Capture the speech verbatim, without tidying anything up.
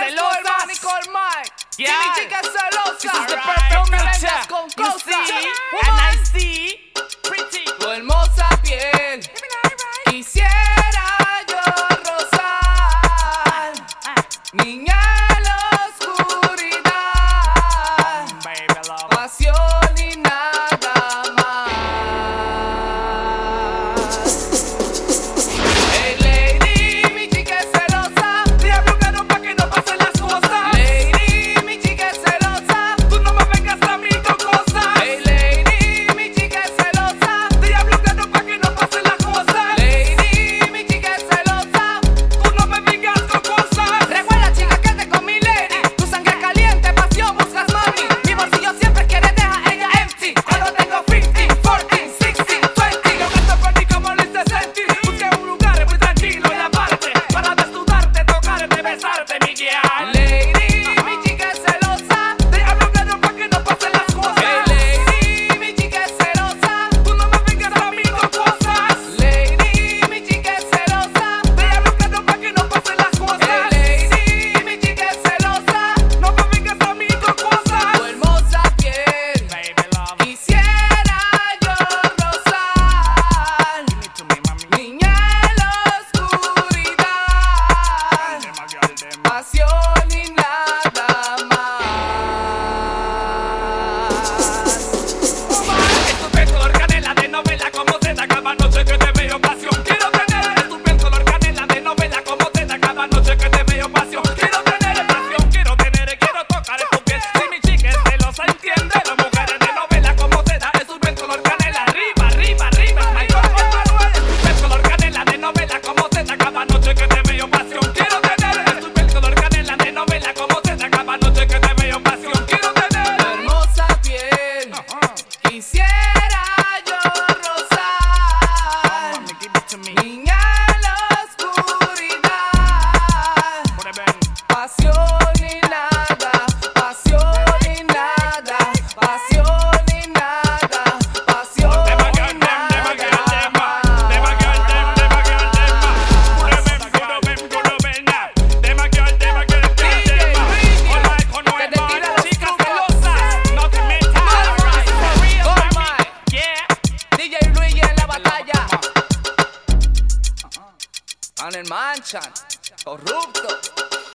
celosa. Nicole Mike. Yeah. Y mi chica es celosa. This is the Right. perfect No me picture. vengas con You cosas. see, Woman. and I see, pretty. Tu hermosa piel. Quisiera yo rozar. Niña en la oscuridad. Baby love. Pasión y nada más. Hey lady, mi chica es celosa. Diablo caro pa' que no pasen las cosas. Lady, mi chica es celosa. Tú no me vengas a mí con cosas. Hey lady, mi chica es celosa. Diablo caro pa' que no pasen las cosas. Lady, mi chica es celosa. Tú no me vengas con cosas. Recuerda chica que te con mi lady. Tu sangre caliente, pasión, buscas mami. Mi bolsillo siempre quiere dejar ella empty. Cuando tengo cincuenta, cuarenta, sesenta, veinte. Yo gasto por ti como Luis sesenta. Busqué un lugar muy tranquilo y aparte para desnudarte, tocarte, besarte, mi guía. Lady, mi chica es celosa. Te hablo claro pa' que no pasen las cosas. Hey lady, mi chica es celosa. Tú no me vengas a mí con cosas. Lady, mi chica es celosa. Te hablo claro pa' que no pasen las cosas. Hey lady, mi chica es celosa. No me vengas a mí con cosas. Tu hermosa piel. Baby love. Quisiera yo rozar. Give it to me, mami. Niña en la oscuridad. Dem a girl, dem. Pasión y nada más. Es tu pelo color canela de novela como se da cada noche que te veo pasión. Quiero tener es tu pelo color canela de novela como se da cada noche que te veo pasión. Quiero tener pasión, quiero tener, quiero tocar en tu piel. Si mi chica es celosa entiende, las mujeres de novela como se da es tu pelo color canela. Arriba, arriba, arriba, Michael Manuel. Es tu pelo color canela de novela como se da cada noche que te veo pasión. Quiero tener es tu pelo color canela de novela como se da cada noche que te veo pasión. Quiero Tu tener. hermosa piel. Quisiera yo rozar. Mami, give it to me. Niña en la oscuridad. Put it bang. Pasión y nada, pasión y nada, pasión y nada, pasión Dem a y girl, dem, dem a girl, dem, nada dem a girl, dem, dem a girl, dem. Puro bem, puro bem, puro bem, ya. Dem a girl, dem a girl, dem, dem. Alright, con Que te tira nueva, los chicas trucos. celosas, no te metas. Alright, for real, Oh mami. my. Yeah. D J Luigi en la batalla. Con el manchan, corrupto.